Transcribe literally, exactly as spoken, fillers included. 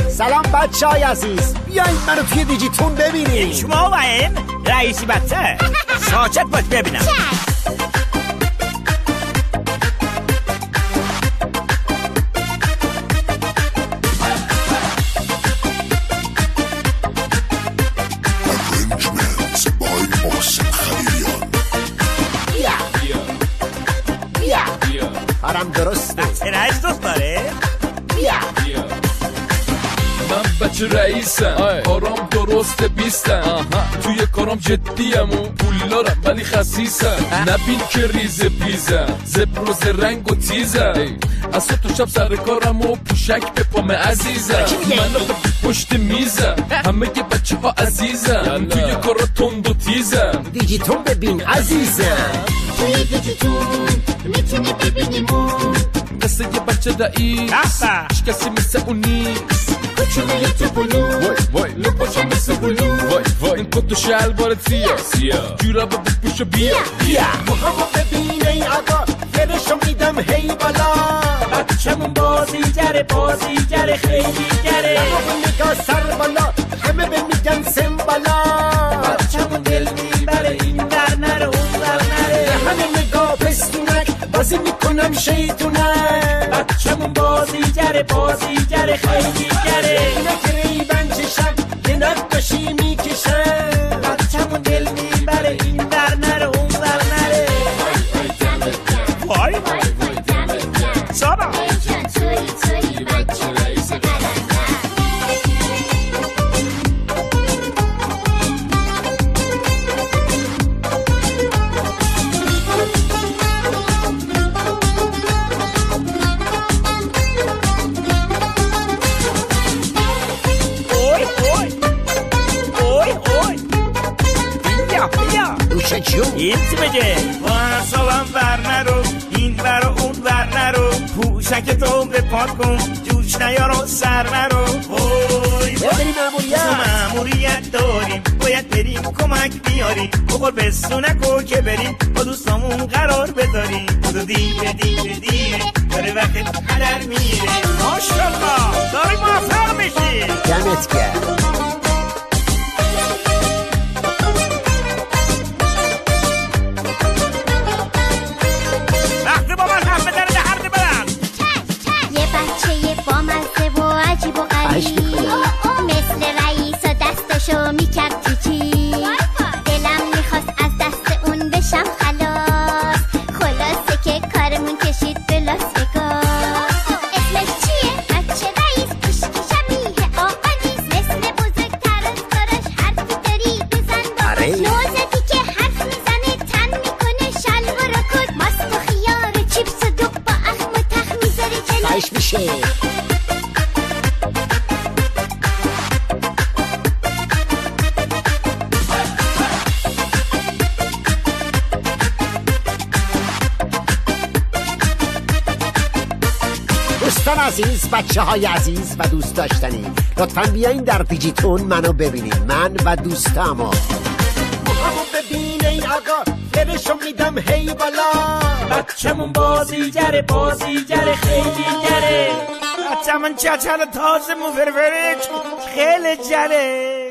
سلام بچه های عزیز، بیایید منو توی دیجیتون ببینید. شما و این رئیسی بچه ساکت باش ببینم. کارم درسته. بچه رئیس دوست داره؟ بیا من بچه رئیسم، کارام درسته بیستم، توی کارام جدیم و پولدارم ولی خسیسم. نبین که ریز پیزم، زبر و زرنگ و تیزم، از تو شب سر کارم و پوشک به پام عزیزم. من پشت میزم، همه که بچه ها عزیزم، توی کارا تند و تیزم. دیجیتون ببین عزیزم، توی دیجیتون میتونی ببینیمون. قصه یه بچه رئیس هیچ کسی مثل اون نیست. کوچولوی تو بلو لباشا مثل بلو. وای وای این کت و شلوار سیاه جورابه بپوش و بیا بیا موهامو ببین ای آقا، فرشو میدم هی بالا. بچه‌مون بازیگره بازیگره خیلی گره. همه نگاه سر بالا، همه به میگن سم بالا. بچه‌مون دل میبره این در نره اون در نره. همه نگاه پستونک بازی میکنم شیطونک. بچه‌مون بازیگره بازیگره خیلی گره. اینا که ریبن چشم یه نقاشی میکشن. بچه‌مون دل میبره این در نره اون در نره. وای سارا این چی بگه؟ واسالم بر نرو، این بر و اون بر نرو. پوشک تو به پات کن، جوش نیارو سر نرو. وای بریم ماموریت، تو ماموریت داریم، باید بریم کمک بیاریم. بخور بسونکو که بریم با دوستامون قرار بذاریم. تو دیره دیره دیره داره وقت هدر میره. ماشالله داری موفق میشی. دمت گرم. مثل رئیس و دستشو میکرد تو چی. دلم میخواست از دست اون بشم خلاص. خلاصه که کارمون کشید به لاس وگاس. اسمش چیه؟ بچه رئیس عشق شبیه آقا نیست. مثل بزرگتر از کاراش حرفی داری بزن باش. نوزدی که حرف میزنه تن میکنه شلوار و کت. ماست و خیار و چیپس و دوغ با اخم و تخ میذاره جلو. خواهش میشه. دوستان عزیز، بچه های عزیز و دوست داشتنی، لطفاً بیاین در دیجیتون منو ببینین، من و دوستامو. موهامو ببین ای آقا، فرشو میدم هی بالا. بچه‌مون بازیگره بازیگره خیلی گره. بچه‌مون چچل تازه مو فرفرش خیلی جره.